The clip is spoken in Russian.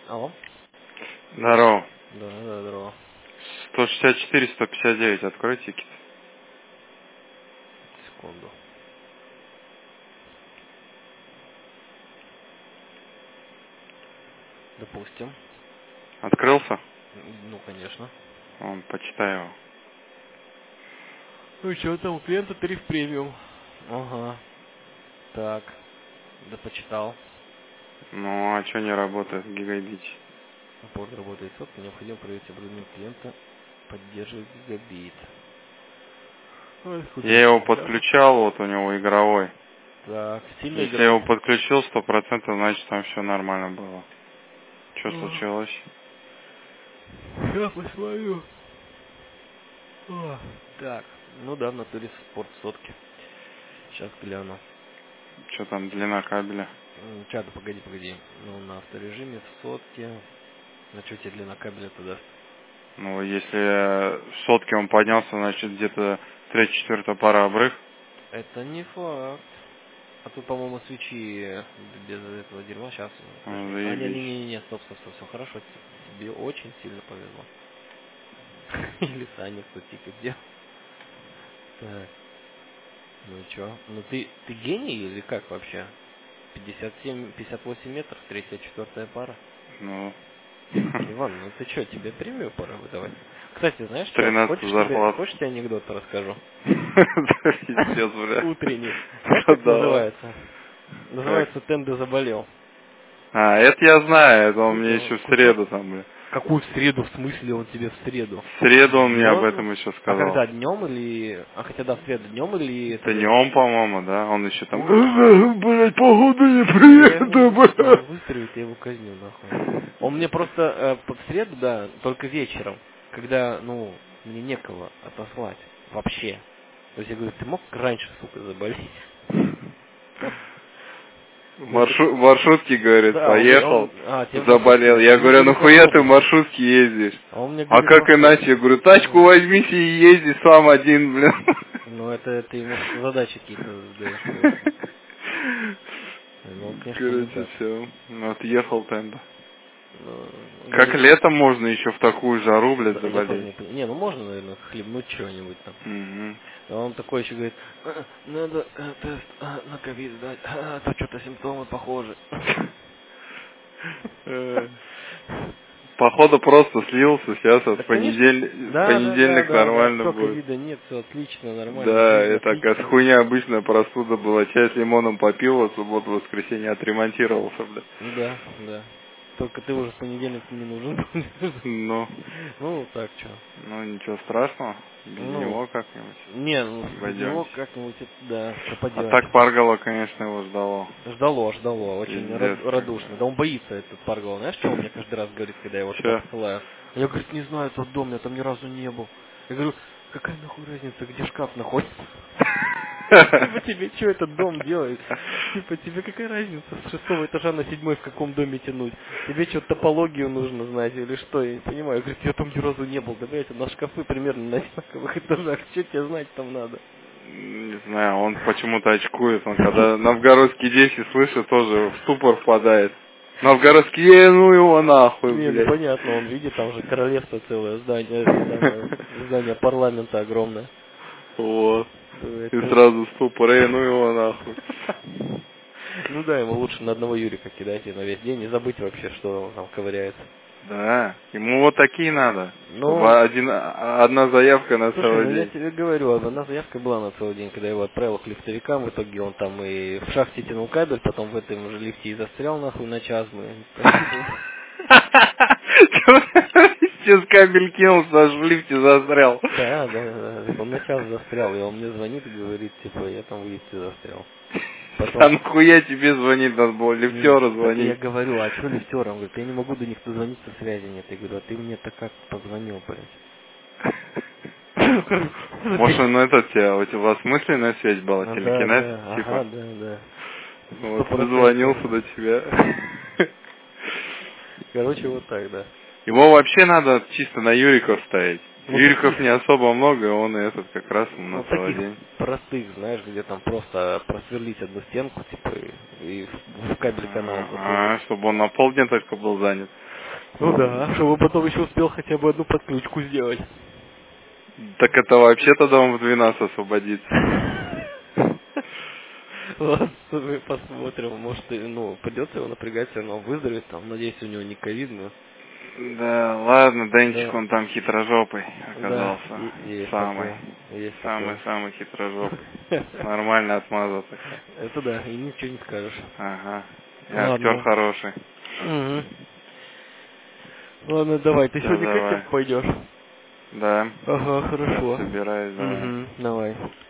Алло. Здорово. Да, здорово. 164-159, открой тикет. Секунду. Допустим. Открылся? Ну, конечно. Вон, почитай его. Ну, что там, у клиента тариф премиум. Ага. Так. Да, почитал. Ну, а что не работает, гигабит? Порт работает сотка, необходимо проверить абонемент клиента. Поддерживает гигабит. Ой, Я его да? подключал, вот у него игровой. Так, сильно Если я его игровой? подключил 100%, значит там все нормально было. Что Ага. случилось? Я посмотрю. Так, ну да, в натуре спорт сотки. Сейчас гляну. Что там, длина кабеля? Чада, погоди. Ну, на авторежиме в сотке. На что тебе длина кабеля-то даст? Ну, если в сотке он поднялся, значит где-то 3/4 пара обрыв. Это не факт. А тут, по-моему, свечи без этого дерьма. Сейчас. Ну, А, заебись. не, стоп, все хорошо. Тебе очень сильно повезло. Или Саня, кто тикет делал. Так, ну чё? Ну ты гений или как вообще? 58 метров, третья, четвертая пара. Ну. Иван, ну ты чё, тебе премию пора выдавать? Кстати, знаешь что, 13 зарплат. хочешь тебе анекдот расскажу? Пиздец, бля. Утренний. Знаешь, как Давай. называется? Как? Называется «Тенде заболел». А, это я знаю, это он мне еще в Кусок. среду там, бля. Какую в среду? В смысле он тебе в среду? В среду он мне об Серьезно? этом еще А сказал. когда, днем или... А хотя да, в среду днем или это... Днем, по-моему, да? Он еще там, Ой, блядь, погода не я приеду, ему... А он бля. выстрелит, я его казню, нахуй. Он мне просто в среду, да, только вечером, когда, ну, мне некого отослать вообще. То есть я говорю, ты мог раньше, сука, заболеть? Он так... В маршрутке, говорит, Да, поехал, тебе в маршрутке? заболел. Он Я мне говорю, а говорит нахуя ты в автобус. маршрутке ездишь? А он мне А говорит в как автобус. иначе? Я говорю, тачку возьмите и езди сам один, блин. Ну, это ты ему задачи какие-то задаешь, конечно. Ну, конечно, не Короче, так. все. Отъехал тенда. Ну, Как говорит, летом можно еще в такую жару, блядь, да, я тоже заболеть? не понимаю. Не, ну можно, наверное, хлебнуть чего-нибудь там. Угу. А он такой еще говорит, надо тест на ковид сдать, тут что-то симптомы похожи. Походу просто слился, сейчас вот Да, в конечно. понедельник Да. нормально Все, будет. ковида нет, все отлично, нормально, Да, жизнь это как отличная. хуйня обычная простуда была. Чай с лимоном попил, а в субботу, воскресенье отремонтировался, бля. Да. Только ты уже в понедельник не нужен. Ну, Ну, так, что. ну ничего страшного, без Ну, него как-нибудь не, ну, без него обойдемся. как-нибудь, да, что А поделать. так Паргало, конечно, его ждало. Ждало, очень Пиздец, радушно. когда. Да он боится, этот Паргал. Знаешь, что он мне каждый раз говорит, когда я его туда Че? посылаю? Я, говорит, не знаю этот дом, я там ни разу не был. Я говорю, какая нахуй разница, где шкаф находится? Типа тебе что этот дом делает? Типа тебе какая разница с 6 этажа на 7 в каком доме тянуть? Тебе что, топологию нужно знать или что? Я не понимаю. Говорит, я там ни разу не был. Да, блядь, у нас шкафы примерно на одинаковых этажах. Что тебе знать там надо? Не знаю, он почему-то очкует. Он когда новгородские дети слышит, тоже в ступор впадает. Новгородские, ну его нахуй, Не, ну блядь. понятно, он видит, там же королевство целое, здание парламента огромное. Вот. Говорит, И сразу ступор, ну его нахуй. ну да, ему лучше на одного Юрика кидать и на весь день, не забыть вообще, что он там ковыряется. Да, ему вот такие надо. Ну, Чтобы одна заявка на слушай, ну целый я день. тебе говорю, одна заявка была на целый день, когда я его отправил к лифтовикам, в итоге он там и в шахте тянул кабель, потом в этом же лифте и застрял нахуй на час, блин. Сейчас кабель кинулся, аж в лифте застрял. Да, он на час застрял, и он мне звонит и говорит, типа, я там в лифте застрял. А Потом, нахуя тебе звонить надо было, лифтеру так я звонить? говорю, а что лифтером? Он говорит, я не могу до них дозвониться, связи нет. Я говорю, а ты мне-то как позвонил, блядь? Может, он этот тебя, у вас мысленная связь была, телекинез, типа? Да. Вот, 100%. дозвонился до тебя. Короче, вот так, да. Его вообще надо чисто на Юриков ставить. Вот таких, Юриков не особо много, и он и этот как раз на вот целый таких день. простых, знаешь, где там просто просверлить одну стенку, типа, и в кабель канал засунуть. Чтобы он на полдня только был занят. Ну да, чтобы потом еще успел хотя бы одну подключку сделать. Так это вообще тогда он в 12 освободится. Ладно, мы посмотрим. Может, придется его напрягать, но он выздоровеет там. Надеюсь, у него не ковид, но... Да, ладно, Денчик, Да, он там хитрожопый да, оказался. есть Самый. такое. Есть такое. Самый-самый хитрожопый. Нормальная отмаза такая. Это да, и ничего не скажешь. Ага. И актер Ладно. хороший. Угу. Ладно, давай. Ты Все, сегодня к давай. этим пойдешь? Да. Ага, Сейчас хорошо. собираюсь, давай. Угу, давай.